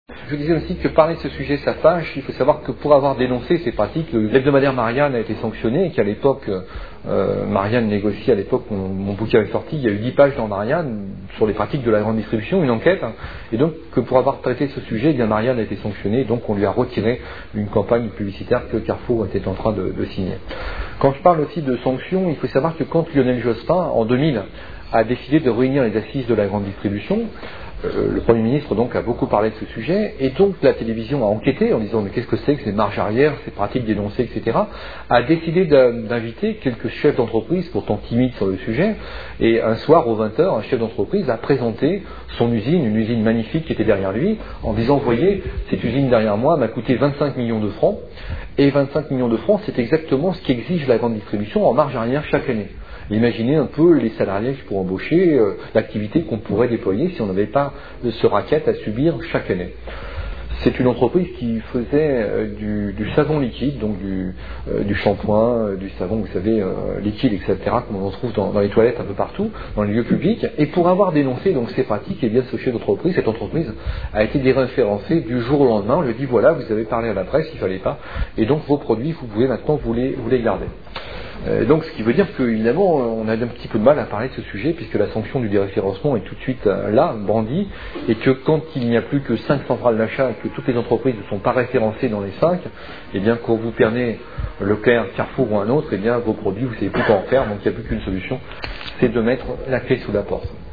Je disais aussi que parler de ce sujet, ça fâche. Il faut savoir que pour avoir dénoncé ces pratiques, l'hebdomadaire Marianne a été sanctionné et qu'à l'époque, Marianne négociait, à l'époque où mon bouquin est sorti, il y a eu 10 pages dans Marianne sur les pratiques de la grande distribution, une enquête. Et donc, que pour avoir traité ce sujet, eh bien Marianne a été sanctionnée. Donc, on lui a retiré une campagne publicitaire que Carrefour était en train de signer. Quand je parle aussi de sanctions, il faut savoir que quand Lionel Jospin, en 2000, a décidé de réunir les assises de la grande distribution, le Premier ministre donc a beaucoup parlé de ce sujet, et donc la télévision a enquêté en disant mais qu'est-ce que c'est que ces marges arrière, ces pratiques dénoncées, etc. A décidé d'inviter quelques chefs d'entreprise, pourtant timides sur le sujet, et un soir aux 20h, un chef d'entreprise a présenté son usine, une usine magnifique qui était derrière lui, en disant voyez, cette usine derrière moi m'a coûté 25 millions de francs, et 25 millions de francs c'est exactement ce qu'exige la grande distribution en marge arrière chaque année. Imaginez un peu les salariés qu'il faut embaucher, l'activité qu'on pourrait déployer si on n'avait pas ce racket à subir chaque année. C'est une entreprise qui faisait du savon liquide, donc du shampoing, du savon, vous savez, liquide, etc., comme on en trouve dans les toilettes un peu partout, dans les lieux publics. Et pour avoir dénoncé donc ces pratiques, eh bien ce chef d'entreprise, cette entreprise a été déréférencée du jour au lendemain. On lui dit voilà, vous avez parlé à la presse, il fallait pas, et donc vos produits, vous pouvez maintenant vous les garder. Donc ce qui veut dire qu'évidemment on a un petit peu de mal à parler de ce sujet puisque la sanction du déréférencement est tout de suite là, brandie, et que quand il n'y a plus que 5 centrales d'achat et que toutes les entreprises ne sont pas référencées dans les 5, eh bien quand vous prenez Leclerc, Carrefour ou un autre, eh bien vos produits vous ne savez plus quoi en faire, donc il n'y a plus qu'une solution, c'est de mettre la clé sous la porte.